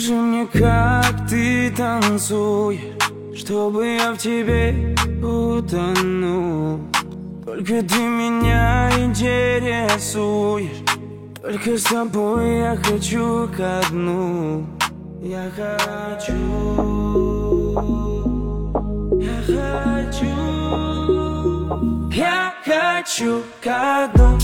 Скажи мне, как ты танцуешь, чтобы я в тебе утонул. Только ты меня интересуешь, только с тобой я хочу ко дну. Я хочу ко дну.